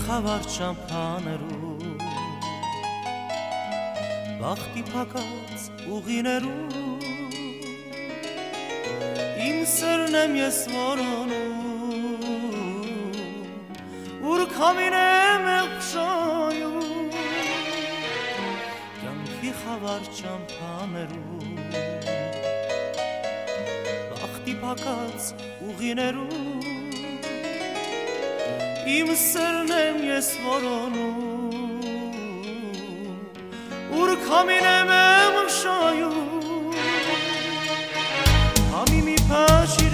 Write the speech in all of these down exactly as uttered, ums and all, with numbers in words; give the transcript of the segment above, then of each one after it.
խավար ճամփաներում Բախտի փակած ուղիներում Իմ սերն եմ ես որոնում Ուր քամին եմ եղբշայում Կյանքի խավար ճամփաներում Բախտի փակած ուղիներում Իմ սերն եմ ես որոնում Ուր քամին եմ եղբշայում Համի մի փաշիր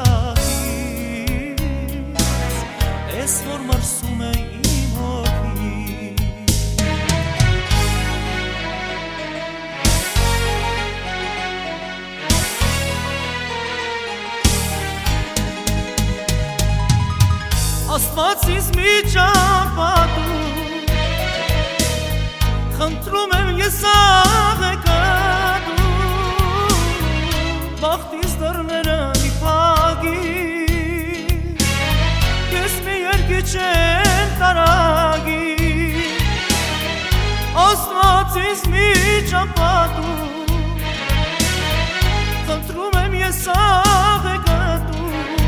կրակից Ես որ մրսում է իմ հոգի Աստված ինձ մի ճամփատու Խնդրում եմ ես աղեկատու Բախտիս դռները մի փակի Ես մի երկի չեմ տարագի Աստված ինձ մի ճամփատու Խնդրում եմ ես աղեկատու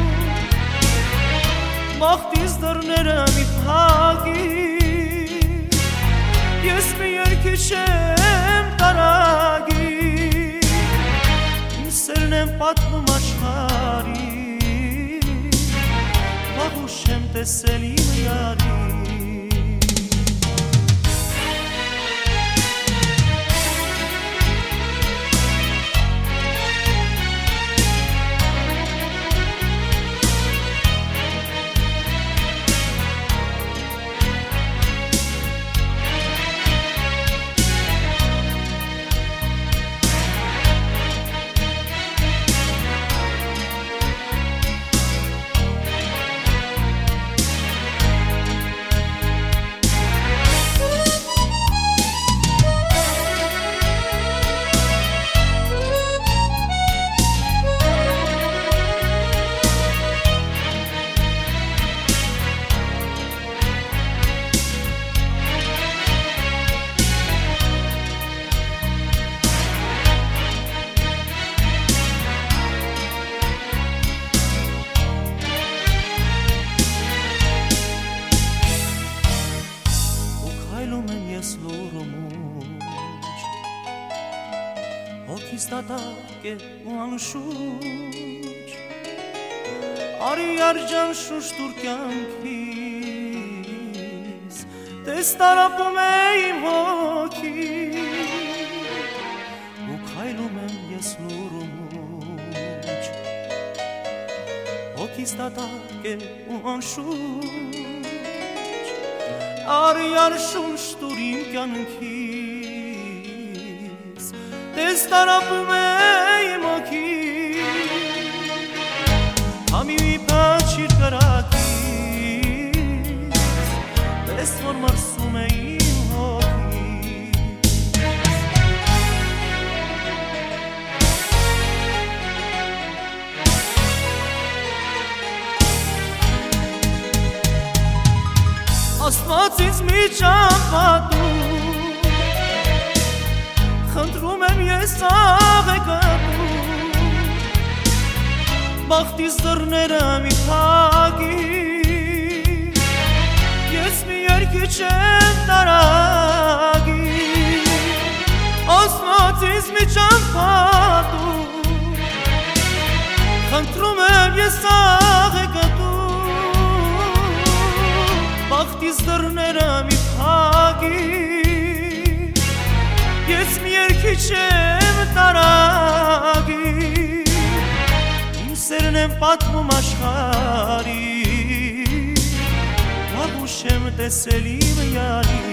Բախտիս դռները մի փակի Ես մի երկի չեմ տարագի Իմ սերն եմ պատմում աշխարհի Վաղուց չեմ տեսել իմ յարի Հոգիս դատարկ է ու անշուչ Արի արջան շուշ տուր կյանքիս Տես տարապում է իմ հոգի Ու քայլում եմ ես լուր ու մուչ Հոգիս դատարկ է ու անշուչ Արի արշուշ տուր իմ կյանքիս Տես տարապում է իմ հոգի Համի մի փաշիր կրակից Տես որ մրսում է իմ հոգի Աստված ինձ մի ճամփատու Խնդրում եմ ես աղեկատու Բախտիս դռները մի փակի Ես մի երկի չեմ տարագի Աստված ինձ մի ճամփատու Խնդրում եմ ես աղեկատու Բախտիս դռները մի փակի Ես մի երկի չեմ տարագի Իմ սերն եմ պատմում աշխարհի Վաղուց չեմ տեսել իմ յարի